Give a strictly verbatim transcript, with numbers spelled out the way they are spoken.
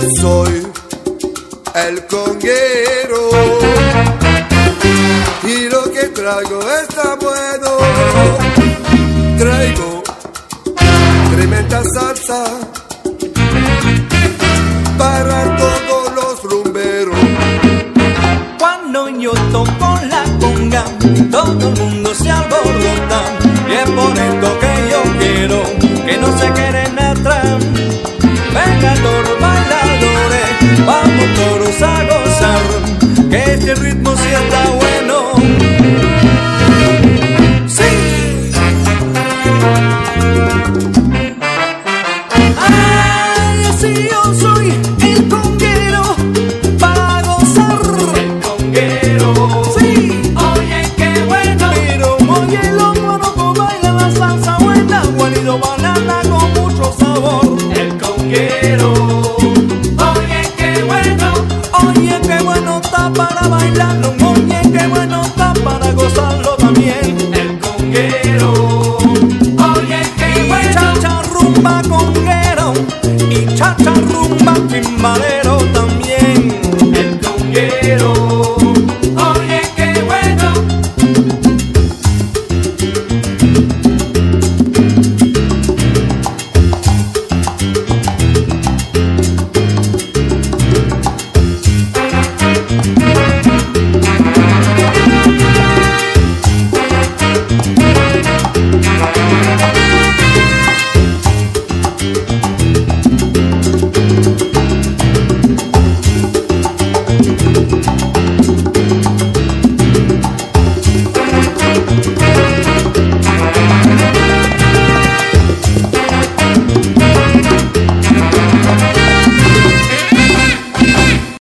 soy el conguero y lo que traigo está bueno. Traigo tremenda salsa para todos los rumberos. Cuando yo toco la conga, todo el mundo se alborota, y es por esto que yo quiero que no se queden atrás. Venga todos bailadores, vamos todos a gozar, que este ritmo sí está bueno. Sí. Ay, así yo soy el conguero para gozar. El conguero. Sí. Oye, qué bueno. Pero oye, los monocos bailan la salsa buena, guarido banana con mucho sabor. El conguero. Oye, qué bueno. Oye, qué bueno está para bailarlo. Oye, qué bueno está para gozarlo también. El conguero. Oye, qué bueno. Y cha cha rumba conguero y cha cha rumba timbalero.